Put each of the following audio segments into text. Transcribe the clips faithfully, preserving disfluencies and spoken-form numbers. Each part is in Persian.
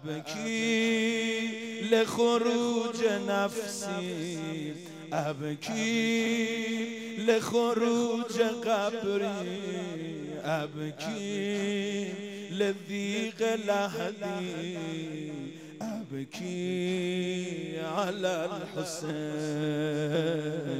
أبكي لخروج نفسي، أبكي لخروج قبري، أبكي لضيق لحدي، أبكي على الحسين،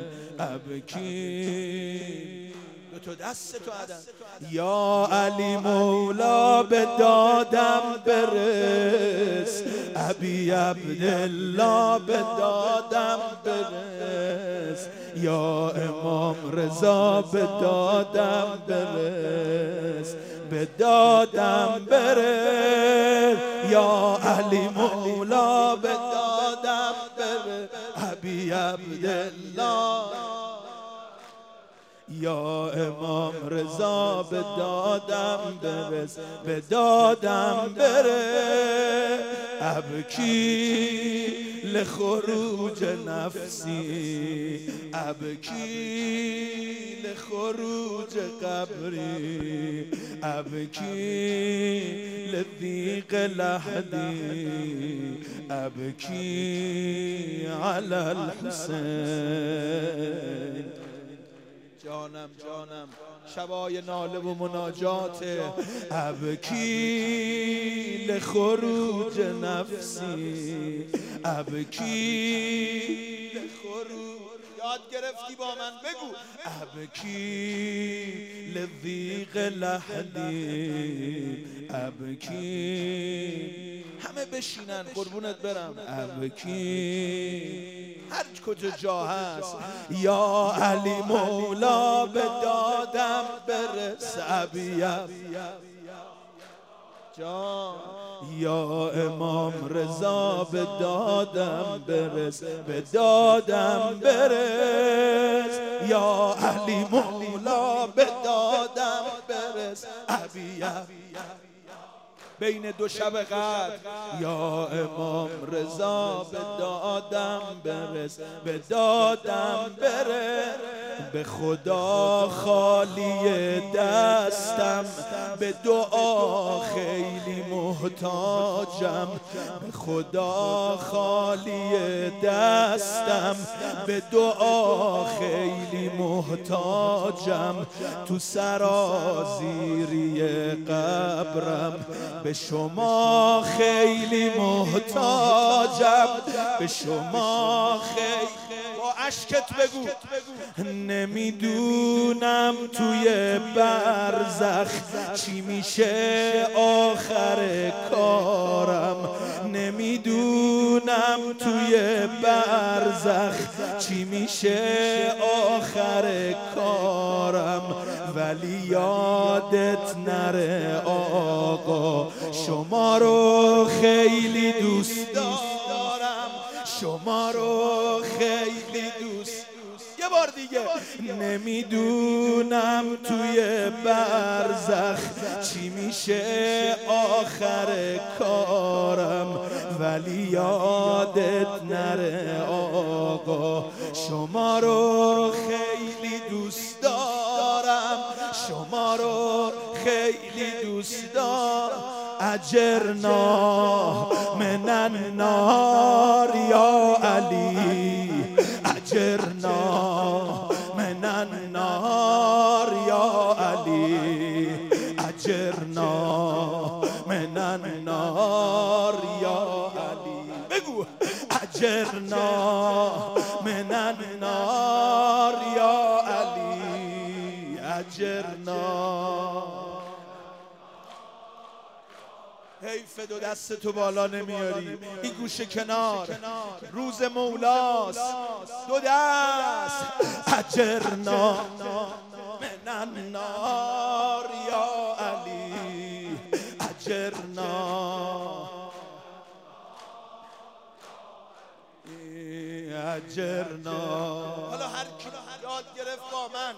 أبكي تو دست تو عدم یا علی مولا به دادم برس، ابی عبدالله به دادم برس، یا امام رضا به دادم برس، به دادم برس، یا علی مولا به دادم برس، ابی عبدالله یا امام رضا به دادم برس، به دادم برس، ابکی لخروج نفسی، ابکی لخروج قبری، ابکی لضیق لحدی، ابکی علی الحسین. جانم جانم شبای ناله و مناجات، ابکی لخروج نفسی، ابکی لخروج، یاد گرفتی با من بگو، ابکی لضیق لحدی، ابکی همه بشینن قربونت برم، ابکی هر کجا جا هست، یا علی مولا به دادم برس، ابیم جان، یا امام رضا به دادم برس، به دادم برس، یا علی مولا به دادم برس، ابیم بین دو شب قدر، یا امام رضا به دادم برس، به دادم برس، به خدا خالی دستم، به دعا خیلی محتاجم، به خدا خالی دستم، به دعا خیلی محتاجم، تو سرازیری قبرم به شما خیلی محتاجم، به شما خیلی، با اشکت بگو، نمیدونم توی برزخ چی میشه آخر کارم، نمیدونم توی برزخ چی میشه آخر کارم، ولی یادت نره آقا شما رو خیلی دوست دارم، شما رو خیلی دوست، یه بار دیگه، نمیدونم توی برزخ چی میشه آخر کارم، ولی یادت نره آقا شما رو خیلی دوست دارم، شما رو خیلی دوست دارم، اجرنا من النار یا علی، اجرنا من النار یا علی، اجرنا من النار یا علی، بگو اجرنا من النار یا علی، اجرنا. حیف دو دست تو بالا نمیاری، این گوشه کنار، روز مولاست، دو دست، اجرنا من النار یا علی، اجرنا، اجرنا. حالا هر کی یاد گرفت با من،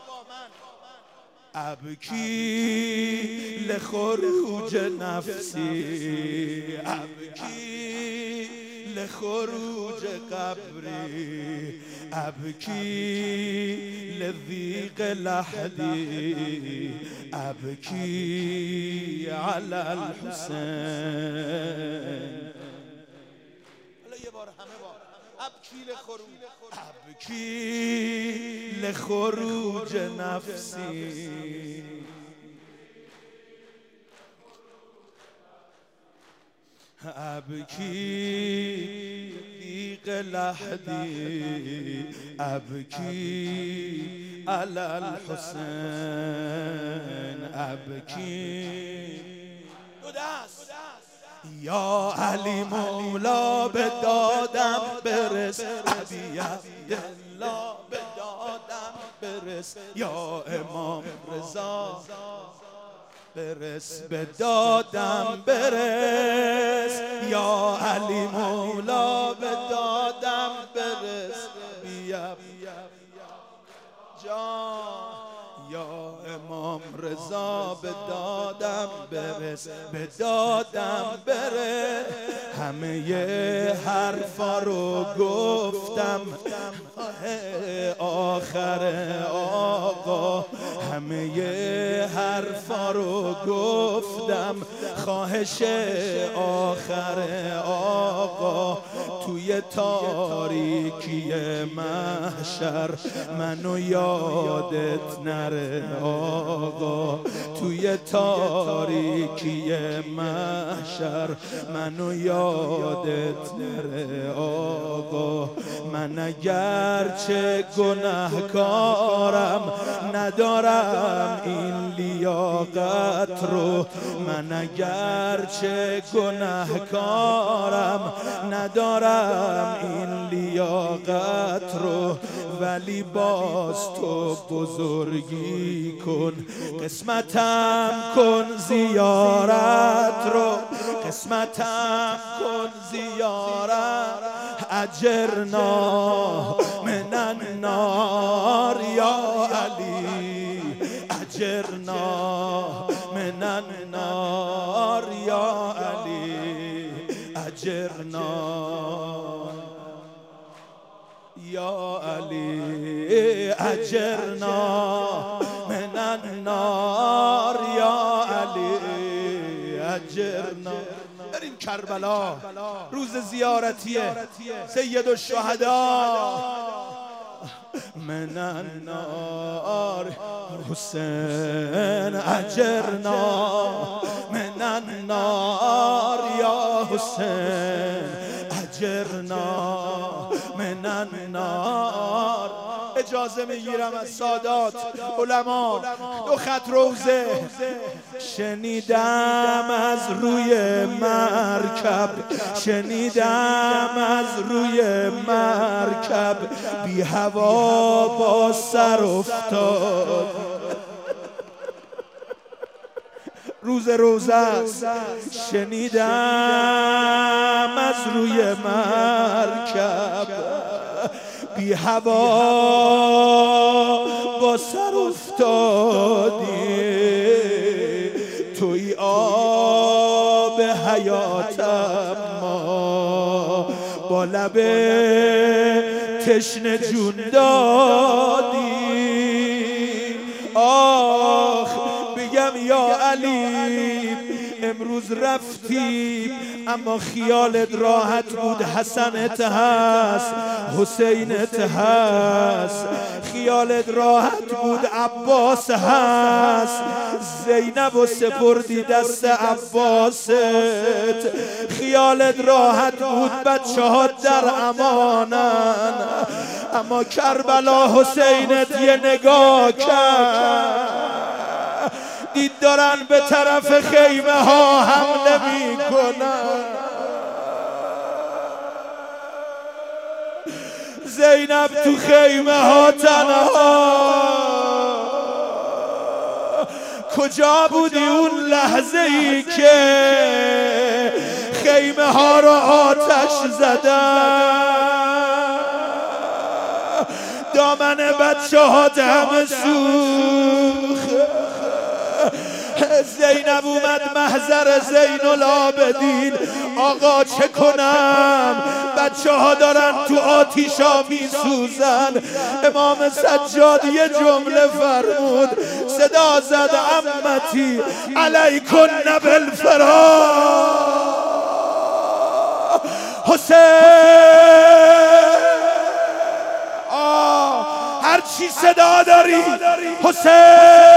ابکی لخروج نفسی، ابکی لخروج قبری، ابکی لضیق لحدی، ابکی علی الحسین. ابکی لخروج نفسی ابکی دیق لحدی ابکی علی الحسین ابکی دو دست یا علی مولا به دادم برس ابی عبدالله به دادم برس یا امام رضا برس به دادم برس یا علی مولا به دادم برس بیا جان یا امام رضا به دادم برس به دادم برس همه حرفا رو گفتم آخر آقا همه حرفا رو گفتم خواهش آخر آقا توی تاریکی محشر منو یادت نره آقا توی تاریکی محشر منو یادت نره آقا من اگرچه گناهکارم ندارم این لیاقت رو من اگرچه گناهکارم ندارم این لیاقت رو ولی باز تو بزرگی کن قسمتم کن زیارت رو قسمتم کن زیارت اجرنا من النار یا علی اجرنا من النار یا علی اجرنا یا علی اجرنا من النار یا علی اجرنا بریم کربلا روز زیارتی سید الشهدا من النار حسین اجرنا من النار یا حسین اجرنا من النار اجازه میگیرم از سادات علما دو خط روزه شنیدم از روی مرکب شنیدم از روی مرکب بی هوا با سر افتاد روز روزه است شنیدم از روی مرکب بی هوا با سر افتادی توی آب حیاتم ما با لب تشنه جون دادی آخ بگم یا علی امروز رفتی اما خیالت راحت بود حسنت هست حسینت هست خیالت راحت بود عباس هست زینب و سپردی دست عباست خیالت راحت بود بچه ها در امانن اما کربلا حسینت یه نگاه کرد دید دارن به طرف خیمه ها حمله می کنن زینب تو خیمه ها تنها کجا بودی اون لحظه ای که خیمه ها رو آتش زدن دامن بچه ها همه سوخت زینب اومد محضر زین العابدین آقا چه کنم بچه ها دارن تو آتیشا می سوزن امام سجاد یه جمله فرمود صدا زد عمتی علیکن بالفرار حسین چی صدا داری حسین؟